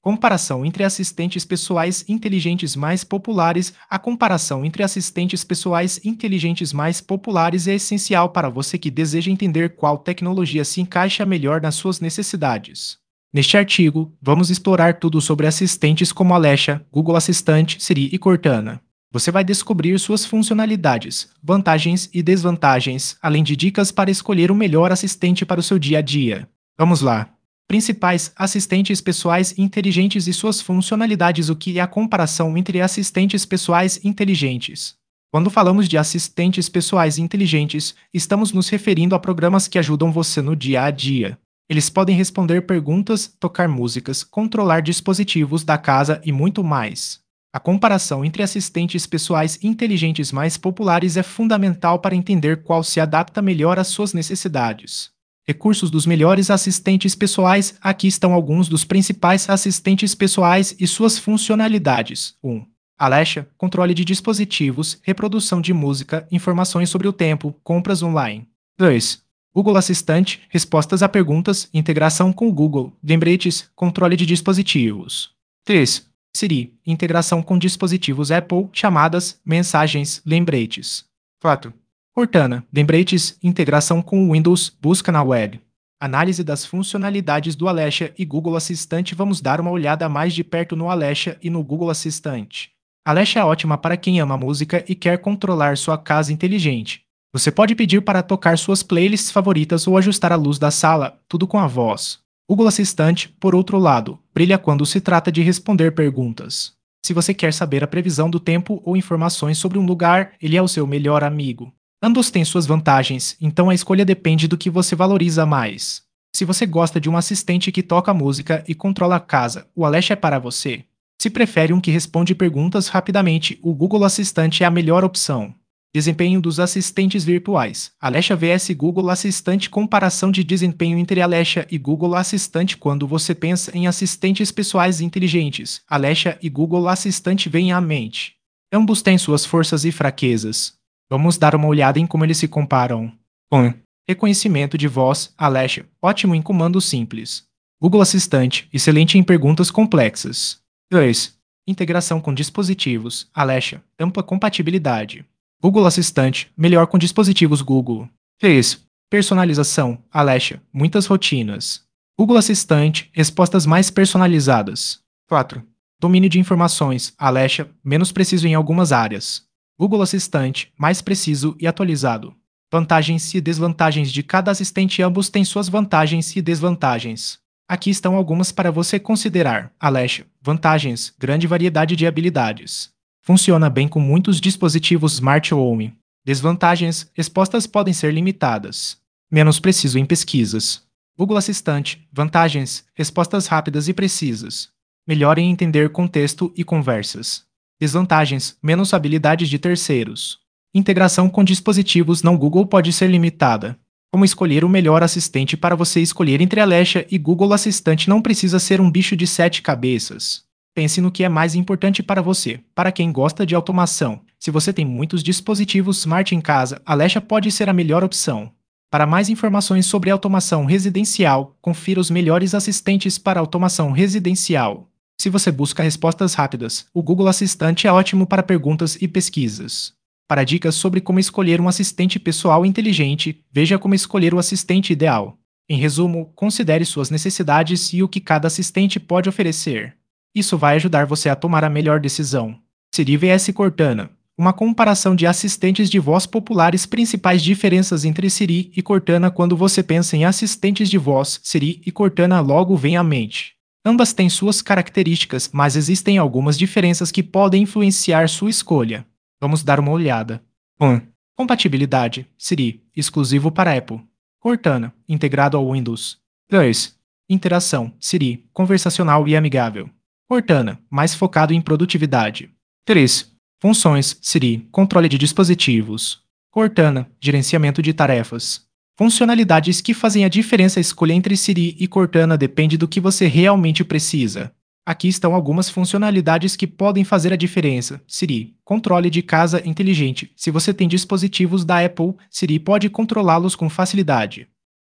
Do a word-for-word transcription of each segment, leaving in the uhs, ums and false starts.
Comparação entre assistentes pessoais inteligentes mais populares. A comparação entre assistentes pessoais inteligentes mais populares é essencial para você que deseja entender qual tecnologia se encaixa melhor nas suas necessidades. Neste artigo, vamos explorar tudo sobre assistentes como Alexa, Google Assistante, Siri e Cortana. Você vai descobrir suas funcionalidades, vantagens e desvantagens, além de dicas para escolher o melhor assistente para o seu dia a dia. Vamos lá! Principais assistentes pessoais inteligentes e suas funcionalidades. O que é a comparação entre assistentes pessoais inteligentes? Quando falamos de assistentes pessoais inteligentes, estamos nos referindo a programas que ajudam você no dia a dia. Eles podem responder perguntas, tocar músicas, controlar dispositivos da casa e muito mais. A comparação entre assistentes pessoais inteligentes mais populares é fundamental para entender qual se adapta melhor às suas necessidades. Recursos dos melhores assistentes pessoais. Aqui estão alguns dos principais assistentes pessoais e suas funcionalidades. um. Alexa, controle de dispositivos, reprodução de música, informações sobre o tempo, compras online. dois. Google Assistante, respostas a perguntas, integração com o Google, lembretes, controle de dispositivos. três. Siri, integração com dispositivos Apple, chamadas, mensagens, lembretes. quatro. Cortana, lembretes, integração com o Windows, busca na web. Análise das funcionalidades do Alexa e Google Assistante. Vamos dar uma olhada mais de perto no Alexa e no Google Assistante. Alexa é ótima para quem ama música e quer controlar sua casa inteligente. Você pode pedir para tocar suas playlists favoritas ou ajustar a luz da sala, tudo com a voz. Google Assistante, por outro lado, brilha quando se trata de responder perguntas. Se você quer saber a previsão do tempo ou informações sobre um lugar, ele é o seu melhor amigo. Ambos têm suas vantagens, então a escolha depende do que você valoriza mais. Se você gosta de um assistente que toca música e controla a casa, o Alexa é para você. Se prefere um que responde perguntas rapidamente, o Google Assistante é a melhor opção. Desempenho dos assistentes virtuais. Alexa versus Google Assistante. Comparação de desempenho entre Alexa e Google Assistante. Quando você pensa em assistentes pessoais inteligentes, Alexa e Google Assistante vêm à mente. Ambos têm suas forças e fraquezas. Vamos dar uma olhada em como eles se comparam. um. Reconhecimento de voz. Alexa, ótimo em comandos simples. Google Assistante, excelente em perguntas complexas. dois. Integração com dispositivos. Alexa, ampla compatibilidade. Google Assistante, melhor com dispositivos Google. três. Personalização. Alexa, muitas rotinas. Google Assistante, respostas mais personalizadas. quatro. Domínio de informações. Alexa, menos preciso em algumas áreas. Google Assistante, mais preciso e atualizado. Vantagens e desvantagens de cada assistente. Ambos têm suas vantagens e desvantagens. Aqui estão algumas para você considerar. Alexa, vantagens, grande variedade de habilidades. Funciona bem com muitos dispositivos Smart Home. Desvantagens, respostas podem ser limitadas. Menos preciso em pesquisas. Google Assistante, vantagens, respostas rápidas e precisas. Melhor em entender contexto e conversas. Desvantagens, menos habilidades de terceiros. Integração com dispositivos não Google pode ser limitada. Como escolher o melhor assistente para você? Escolher entre Alexa e Google Assistante não precisa ser um bicho de sete cabeças. Pense no que é mais importante para você. Para quem gosta de automação, se você tem muitos dispositivos Smart em casa, Alexa pode ser a melhor opção. Para mais informações sobre automação residencial, confira os melhores assistentes para automação residencial. Se você busca respostas rápidas, o Google Assistante é ótimo para perguntas e pesquisas. Para dicas sobre como escolher um assistente pessoal inteligente, veja como escolher o assistente ideal. Em resumo, considere suas necessidades e o que cada assistente pode oferecer. Isso vai ajudar você a tomar a melhor decisão. Siri versus Cortana. Uma comparação de assistentes de voz populares. Principais diferenças entre Siri e Cortana. Quando você pensa em assistentes de voz, Siri e Cortana logo vêm à mente. Ambas têm suas características, mas existem algumas diferenças que podem influenciar sua escolha. Vamos dar uma olhada. um. Compatibilidade. Siri, exclusivo para Apple. Cortana, integrado ao Windows. dois. Interação. Siri, conversacional e amigável. Cortana, mais focado em produtividade. três. Funções. Siri, controle de dispositivos. Cortana, gerenciamento de tarefas. Funcionalidades que fazem a diferença. A escolha entre Siri e Cortana depende do que você realmente precisa. Aqui estão algumas funcionalidades que podem fazer a diferença. Siri, controle de casa inteligente. Se você tem dispositivos da Apple, Siri pode controlá-los com facilidade.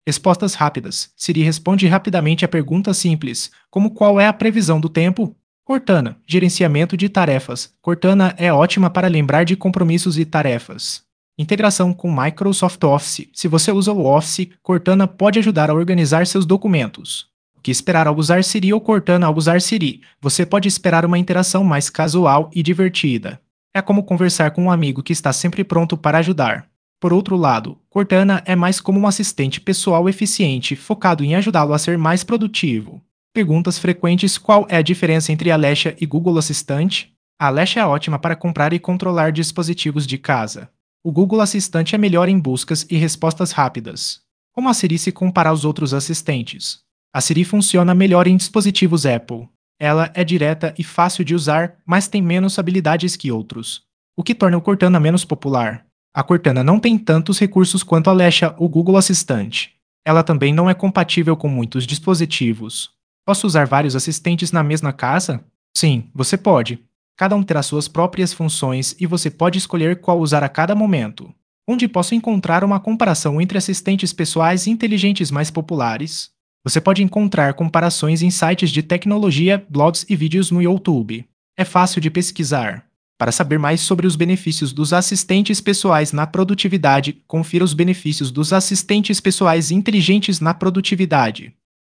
Respostas rápidas. Siri responde rapidamente a perguntas simples, como qual é a previsão do tempo? Cortana, gerenciamento de tarefas. Cortana é ótima para lembrar de compromissos e tarefas. Integração com Microsoft Office. Se você usa o Office, Cortana pode ajudar a organizar seus documentos. O que esperar ao usar Siri ou Cortana ao usar Siri? Você pode esperar uma interação mais casual e divertida. É como conversar com um amigo que está sempre pronto para ajudar. Por outro lado, Cortana é mais como um assistente pessoal eficiente, focado em ajudá-lo a ser mais produtivo. Perguntas frequentes: qual é a diferença entre Alexa e Google Assistante? A Alexa é ótima para comprar e controlar dispositivos de casa. O Google Assistante é melhor em buscas e respostas rápidas. Como a Siri se compara aos outros assistentes? A Siri funciona melhor em dispositivos Apple. Ela é direta e fácil de usar, mas tem menos habilidades que outros, o que torna o Cortana menos popular. A Cortana não tem tantos recursos quanto a Alexa, o Google Assistante. Ela também não é compatível com muitos dispositivos. Posso usar vários assistentes na mesma casa? Sim, você pode. Cada um terá suas próprias funções e você pode escolher qual usar a cada momento. Onde posso encontrar uma comparação entre assistentes pessoais inteligentes mais populares? Você pode encontrar comparações em sites de tecnologia, blogs e vídeos no YouTube. É fácil de pesquisar. Para saber mais sobre os benefícios dos assistentes pessoais na produtividade, confira os benefícios dos assistentes pessoais inteligentes na produtividade.